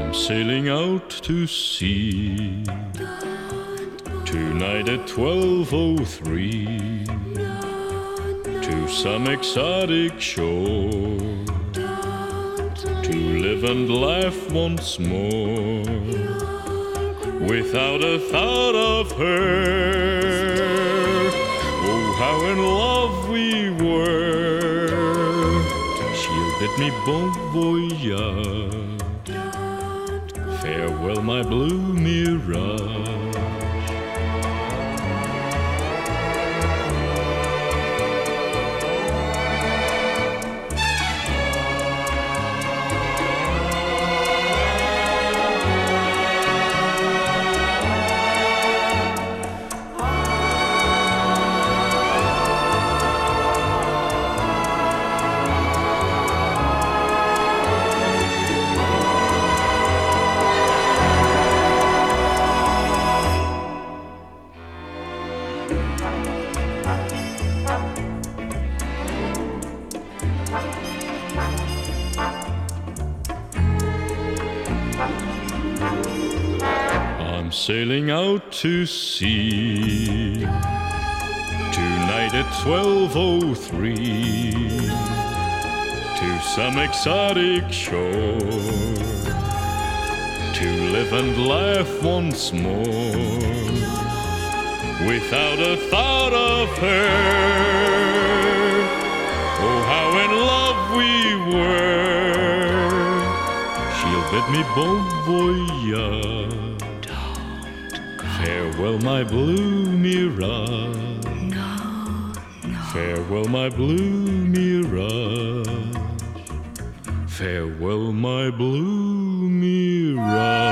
Sailing out to sea tonight at 12:03 to some exotic shore to live and laugh once more without a thought of her. Oh, how in love we were. She'll bid me bon voyage. Farewell, my blue mirage. I'm sailing out to sea tonight at 12:03 to some exotic shore to live and laugh once more without a thought of her. Oh, how in love we were. She'll bid me bon voyage. Farewell, my blue mirage. No. Farewell, my blue mirage. Farewell, my blue mirage.